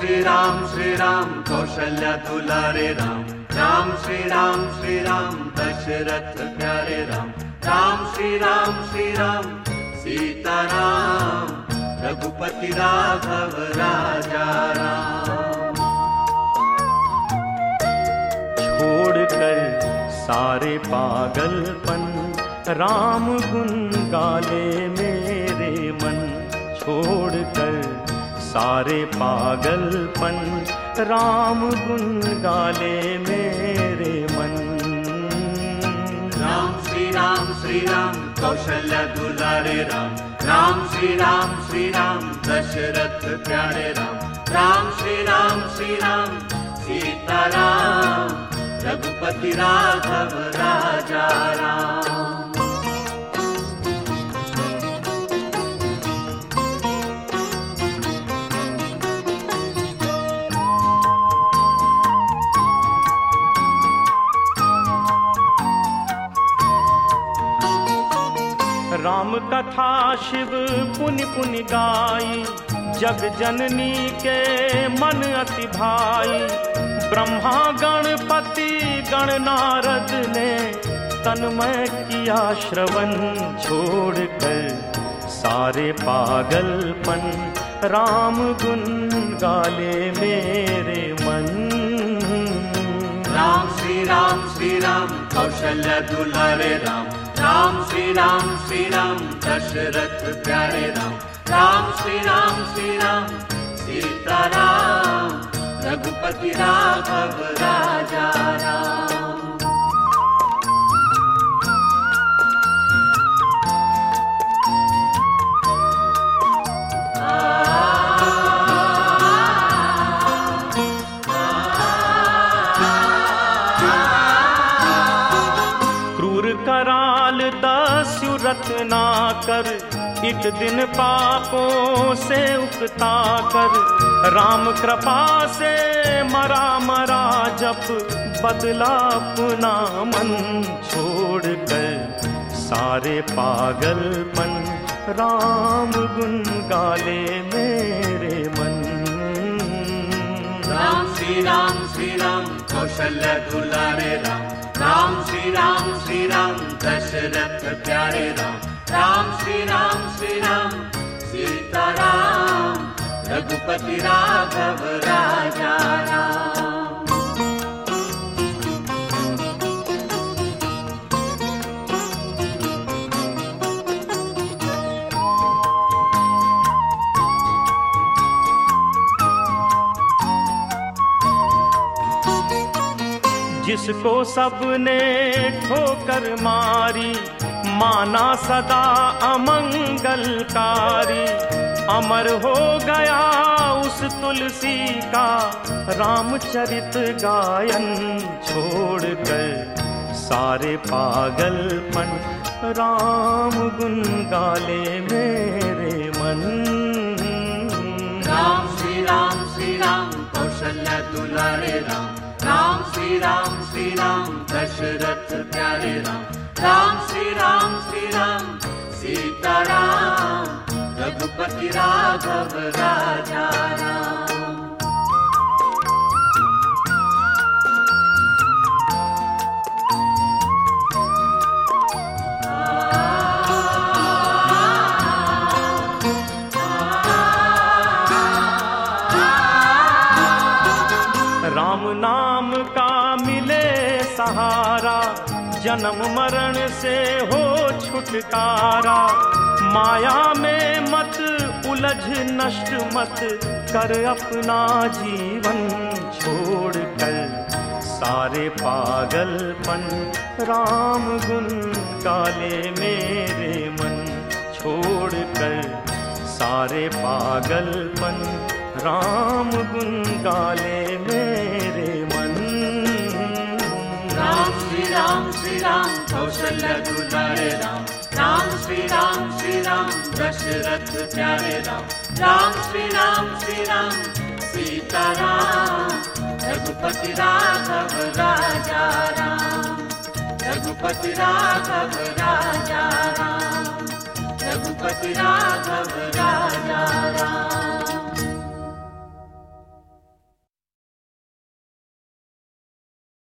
श्री राम कौशल्या दुलारे राम, राम श्री राम दशरथ प्यारे राम, राम श्री राम सीता राम, रघुपति राघव राजा राम। छोड़कर सारे पागलपन राम गुन गाले मेरे मन, छोड़कर सारे पागलपन राम गुन गाले मेरे मन। राम श्री राम कौशल्या दुलारे राम, राम श्री राम दशरथ प्यारे राम, राम श्री राम सीता राम, रघुपति राघव राजा राम। राम कथा शिव पुनि पुनि गाई, जग जननी के मन अति भाई। ब्रह्मा गणपति गण नारद ने तन्मय किया श्रवण, छोड़कर सारे पागलपन राम गुन गाले मेरे मन। राम श्री राम कौशल्या दुलारे राम, राम श्री राम दशरथ प्यारे राम, राम श्री राम सीता राम, रघुपति राघव राजा राम। कराल दस्युरथ ना कर, एक दिन पापों से उकता कर। राम कृपा से मरा जप, बदला अपना मन, छोड़कर सारे पागलपन राम गुन गाले मेरे मन। राम श्री राम कौशल्या दुलारे राम, राम श्री राम दशरथ प्यारे राम, राम श्री राम सीता राम, रघुपति राघव राजा राम। जिसको सबने ठोकर मारी, माना सदा अमंगलकारी। अमर हो गया उस तुलसी का रामचरित गायन, छोड़कर सारे पागलपन राम गुन गाले मेरे मन। राम श्री राम कौशल्या दुलारे राम, राम श्री राम दशरथ प्यारे राम, राम श्री राम सीता राम, रघुपति राघव राजा राम। राम नाम का मिले सहारा, जन्म मरण से हो छुटकारा। माया में मत उलझ नष्ट मत कर अपना जीवन, छोड़कर सारे पागलपन राम गुन गाले मेरे मन, छोड़कर सारे पागलपन राम गुन गाले मेरे मन। राम श्री राम कौशल्या दुलारे राम, राम श्री राम दशरथ प्यारे राम, राम श्री राम सीता राम, रघुपति राघव राजा राम, रघुपति राघव राजा राम, रघुपति राघव